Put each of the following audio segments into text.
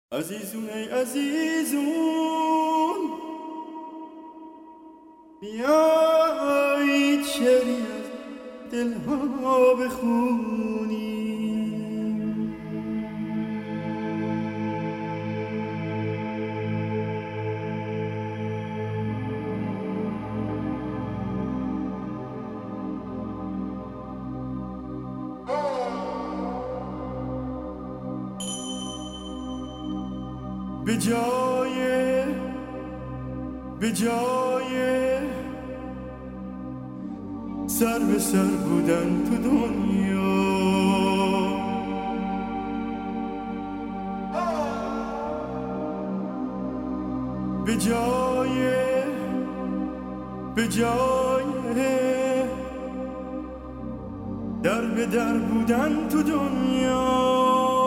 عزیزون ای عزیزون بیایید شعری از دلها بخونیم. به جای سر به سر بودن تو دنیا، به جای در به در بودن تو دنیا.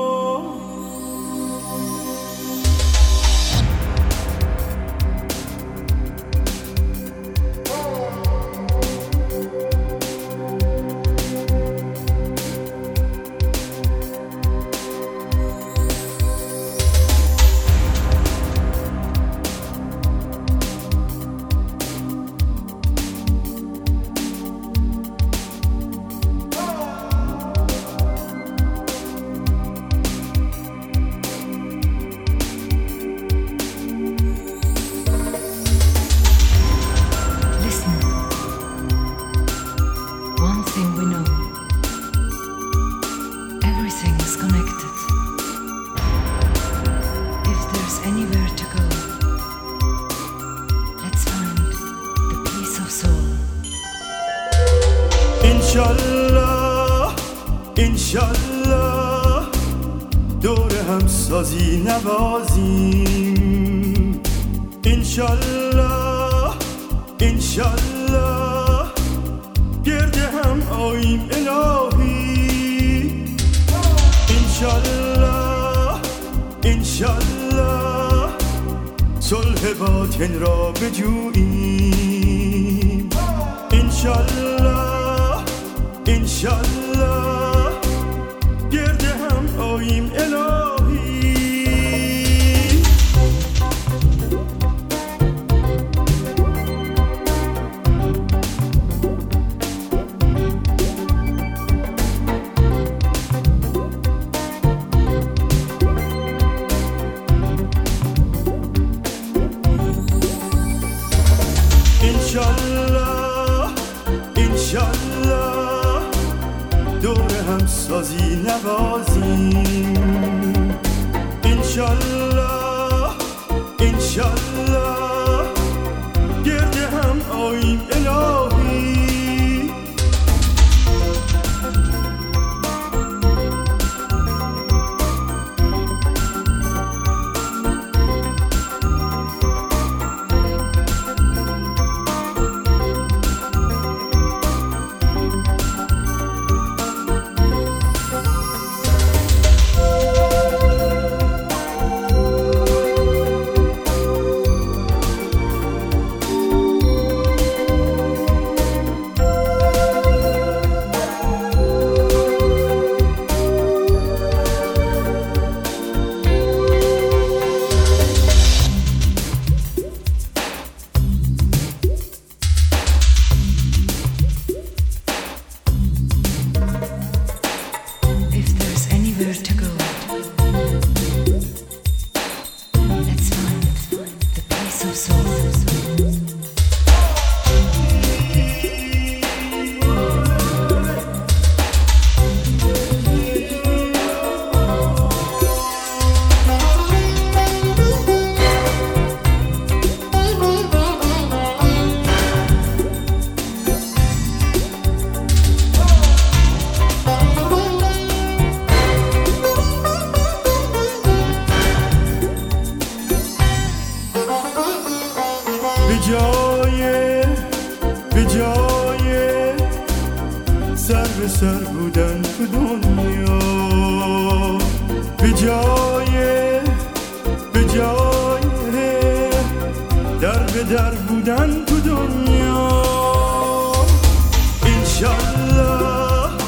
انشالله دور هم سازی نوازیم. انشالله گرد هم آییم الهی. انشالله صلح باطن را بجوییم. انشالله گرد هم آییم الهی. انشالله دور هم سازی نوازیم. انشالله گرد هم آییم الهی. به جای سر به سر بودن تو دنیا، به جای در به در بودن تو دنیا.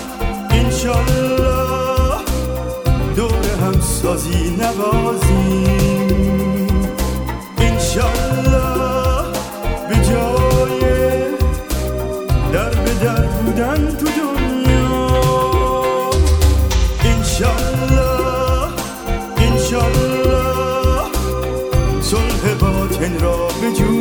انشالله دور هم سازی نوازی. بودن تو دنیا. انشالله انشالله صلح باطن را به